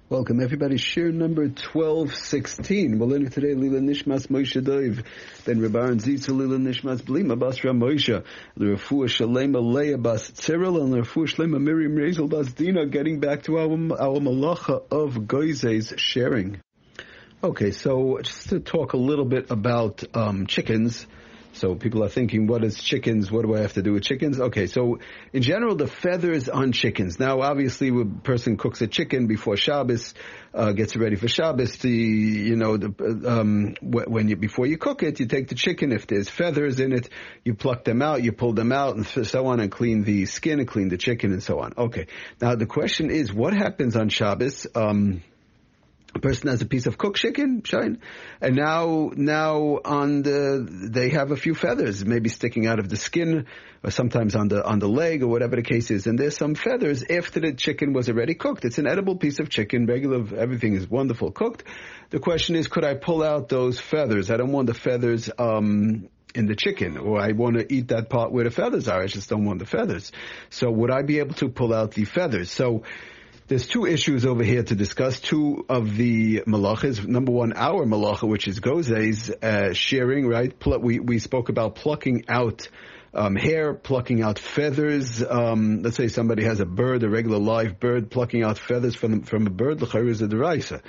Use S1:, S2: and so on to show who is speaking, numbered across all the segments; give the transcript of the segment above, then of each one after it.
S1: Welcome everybody. Shir number 1216. We're learning today Lila Nishmas Moshe Dov. Then Rabban Zitza Lila Nishmas Blima Basra Moshe. L'Refuah Shalema Leah Bas Cyril and L'Refuah Shalema Miriam Rezel Bas Dina. Getting back to our malacha of Goizes sharing. Okay, so just to talk a little bit about chickens. So people are thinking, what is chickens? What do I have to do with chickens? Okay, so in general, the feathers on chickens. Now, obviously, when a person cooks a chicken before Shabbos, gets it ready for Shabbos, before you cook it, you take the chicken. If there's feathers in it, you pluck them out, you pull them out, and so on, and clean the skin and clean the chicken and so on. Okay, now the question is, what happens on Shabbos? A person has a piece of cooked chicken, and now they have a few feathers, maybe sticking out of the skin, or sometimes on the leg, or whatever the case is. And there's some feathers after the chicken was already cooked. It's an edible piece of chicken, everything is wonderful cooked. The question is, could I pull out those feathers? I don't want the feathers in the chicken, or I want to eat that part where the feathers are. I just don't want the feathers. So would I be able to pull out the feathers? So there's two issues over here to discuss, two of the malachas. Number one, our malacha, which is gozes, shearing, right? We spoke about plucking out hair, plucking out feathers. Let's say somebody has a bird, a regular live bird, plucking out feathers from a bird, l'chayr is a deraisa.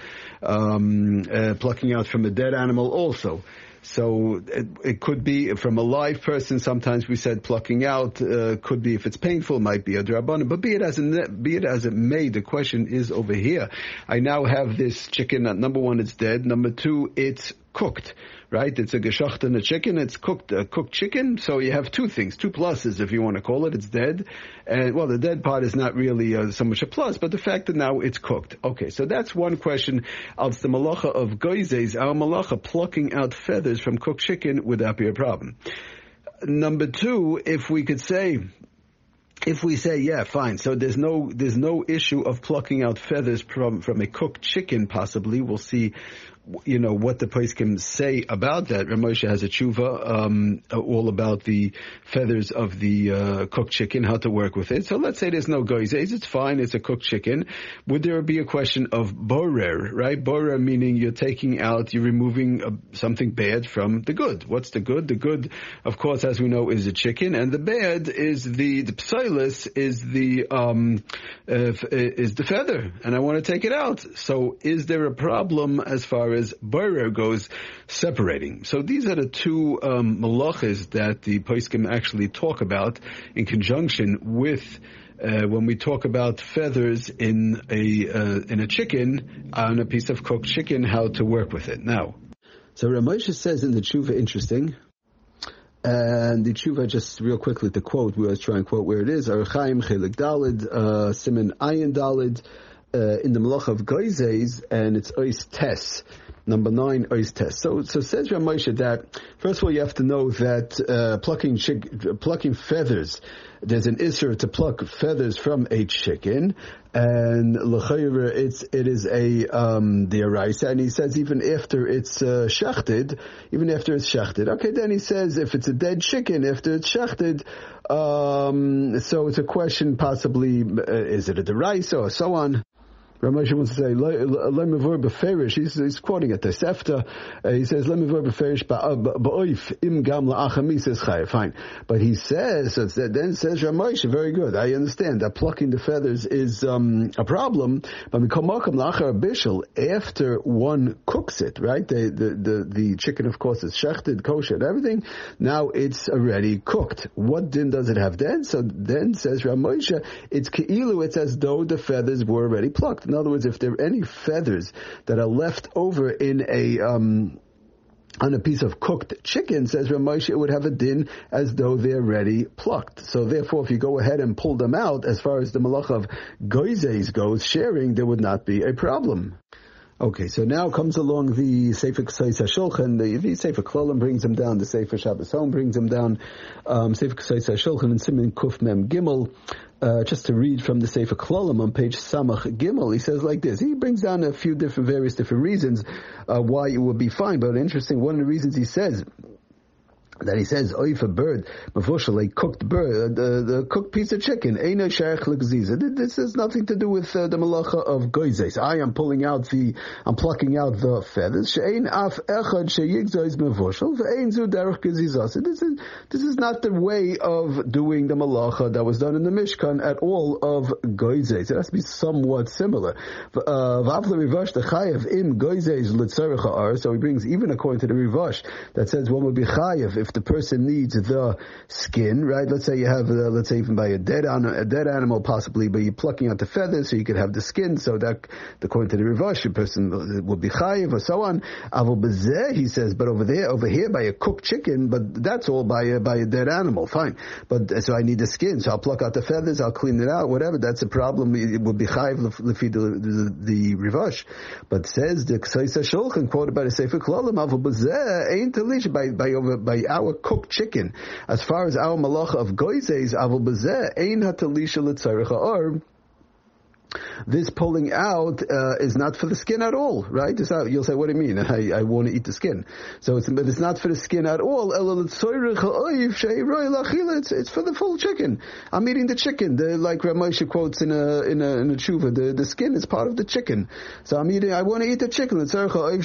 S1: Plucking out from a dead animal also. So it could be from a live person. Sometimes we said plucking out could be, if it's painful, might be a drabanan. But be it as it may, the question is over here. I now have this chicken. Number one, it's dead. Number two, it's cooked. Right? It's a geshacht and a chicken. It's cooked chicken. So you have two things, two pluses, if you want to call it. It's dead. And, well, the dead part is not really so much a plus, but the fact that now it's cooked. Okay, so that's one question. Als the malacha of goizes, our malacha, plucking out feathers from cooked chicken, would that be a problem? Number two, if we say, yeah, fine. So there's no issue of plucking out feathers from a cooked chicken, possibly. We'll see, what the place can say about that. Ramosha has a tshuva, all about the feathers of the cooked chicken, how to work with it. So let's say there's no goizes, it's fine, it's a cooked chicken. Would there be a question of borer, right? Borer meaning you're removing something bad from the good. What's the good? The good, of course, as we know, is a chicken, and the bad is the psilus, is the feather, and I want to take it out. So is there a problem as far as borer goes, separating? So these are the two malachas that the poskim actually talk about in conjunction with when we talk about feathers in a chicken, on a piece of cooked chicken, how to work with it. Now, so Ramosha says in the tshuva, interesting. And the tshuva, just real quickly to quote, we always try and quote where it is, Archaim Chelik Dalid, Siman Ayin Dalid, in the Malach of Goizes, and it's Ois Tes. Number 9, Ois Tes. So says Ramosha that, first of all, you have to know that plucking feathers, there's an isser to pluck feathers from a chicken, and l'chayr it is a deraisa, and he says even after it's shachted. Okay, then he says if it's a dead chicken after it's shachted, so it's a question possibly is it a deraisa or so on. Ramesh wants to say, "Lemivor beferish." He's quoting at the Sefta. He says, "Lemivor beferish ba'oif im gam la'achami." Says Chayav. Fine, but he says then says Ramesh, very good. I understand that plucking the feathers is a problem, but mikomakam la'achar bishul, after one cooks it, right? The chicken, of course, is shechted, kosher, and everything. Now it's already cooked. What din does it have then? So then says Ramesh, it's keilu. It's as though the feathers were already plucked. In other words, if there are any feathers that are left over in on a piece of cooked chicken, says Ramosha, it would have a din as though they're already plucked. So therefore, if you go ahead and pull them out, as far as the malach of goizes goes, sharing, there would not be a problem. Okay, so now comes along the Sefer Ksais HaShulchan. The Sefer Klolim brings them down. The Sefer Shabbos Home brings them down. Sefer Ksais HaShulchan and Siman Kuf Mem Gimel. Just to read from the Sefer Klolim on page Samach Gimel, he says like this. He brings down a few various different reasons why it would be fine. But interesting, one of the reasons he says that he says, if a bird, a cooked bird, the cooked piece of chicken, this has nothing to do with the malacha of goizes. I'm plucking out the feathers. This is not the way of doing the malacha that was done in the Mishkan at all of goizes. It has to be somewhat similar. So he brings, even according to the Rivash, that says one would be chayev if the person needs the skin, right? Let's say you have, let's say even by a dead animal possibly, but you're plucking out the feathers so you could have the skin, so that, according to the Rivash, a person would be chayiv or so on. Avol bezeh, he says, but over here by a cooked chicken, but that's all by a dead animal, fine. But, so I need the skin, so I'll pluck out the feathers, I'll clean it out, whatever, that's a problem, it would be chayiv the Rivash. But says the Ksaisa Shulchan, quoted by the Sefer Klalim, Avol bezeh, ain't talish, by our cooked chicken, as far as our malacha of goizes, avol bezeh ein hatalisha l'tzarech ha'or. This pulling out is not for the skin at all, right? You'll say, what do you mean? I want to eat the skin. But it's not for the skin at all. It's for the full chicken. I'm eating the chicken. Like Rav Moshe quotes in a tshuva, the skin is part of the chicken. So I want to eat the chicken. It's derech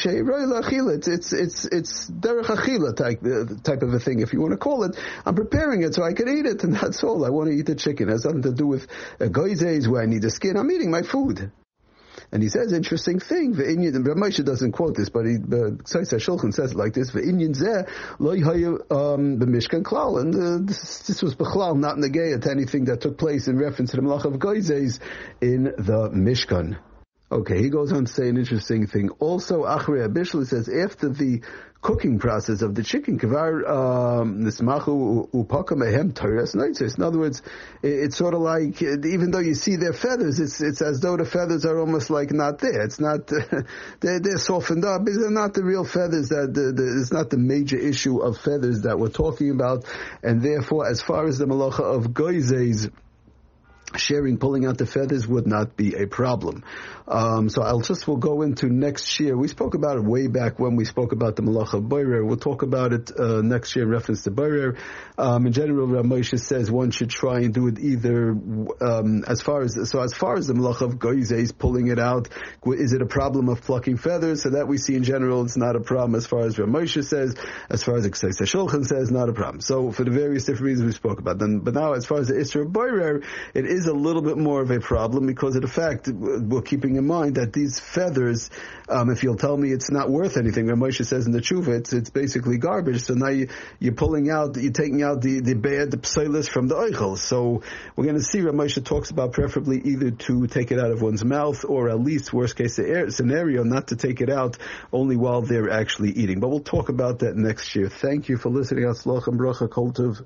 S1: achila type of a thing, if you want to call it. I'm preparing it so I can eat it, and that's all. I want to eat the chicken. It has nothing to do with goizes where I need the skin. I'm eating my food. And he says, interesting thing, Rav Moshe doesn't quote this, but Ksaisa Shulchan says it like this, V'inyan zeh lo yhayu b'mishkan klal, and this was b'chlal, not negaya to anything that took place in reference to the malach of goizes in the Mishkan. Okay, he goes on to say an interesting thing. Also, Achrei Abishal says, after the cooking process of the chicken, nismachu upaka mehem teres noitzes. In other words, it's sort of like, even though you see their feathers, it's as though the feathers are almost like not there. It's not, they're softened up. They're not the real feathers it's not the major issue of feathers that we're talking about. And therefore, as far as the malacha of goizes, pulling out the feathers would not be a problem. So we'll go into next year. We spoke about it way back when we spoke about the Malach of Boirer. We'll talk about it next year in reference to Boirer. In general, Rav Moshe says one should try and do it either as far as the Malach of Goizeh pulling it out. Is it a problem of plucking feathers? So that we see in general, it's not a problem as far as Rav Moshe says. As far as Ksaisa Shulchan says, not a problem. So for the various different reasons we spoke about them. But now, as far as the Isra of Boirer, it is a little bit more of a problem because of the fact we're keeping in mind that these feathers, if you'll tell me it's not worth anything, Rav Moshe says in the Tshuva, it's basically garbage. So now you're taking out the bad, the pseilis from the oichel. So we're going to see Rav Moshe talks about preferably either to take it out of one's mouth or at least worst case scenario not to take it out only while they're actually eating. But we'll talk about that next year. Thank you for listening. Hatzlacha and bracha, kol tov.